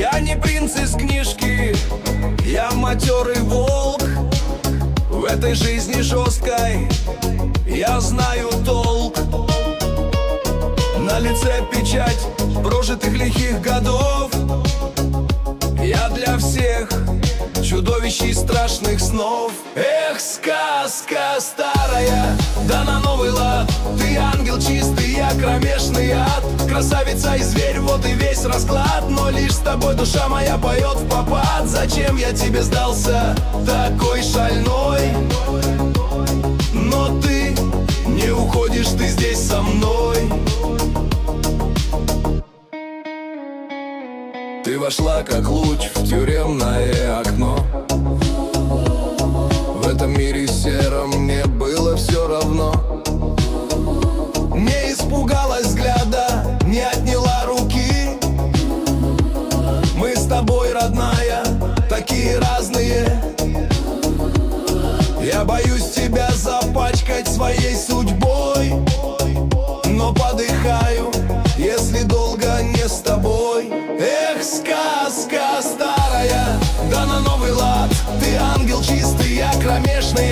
Я не принц из книжки, я матерый волк. В этой жизни жесткой я знаю толк. На лице печать прожитых лихих годов. Я для всех чудовищ и страшных снов. Эх, сказка старая, да на новый лад. Ты ангел чистый, я кромешный ад. Красавица и зверь, вот и весь расклад. Но лишь с тобой душа моя поет в попад. Зачем я тебе сдался, такой шальной? Но ты не уходишь, ты здесь со мной. Ты вошла как луч в тюремное окно. В этом мире сером мне было все равно. Не испугалась взгляда, не отняла руки. Мы с тобой, родная, такие разные. Я боюсь тебя запачкать своей судьбой, но подыхаю, если долго не с тобой. Эх, сказка старая, да на новый лад. Ты ангел чистый, я кромешный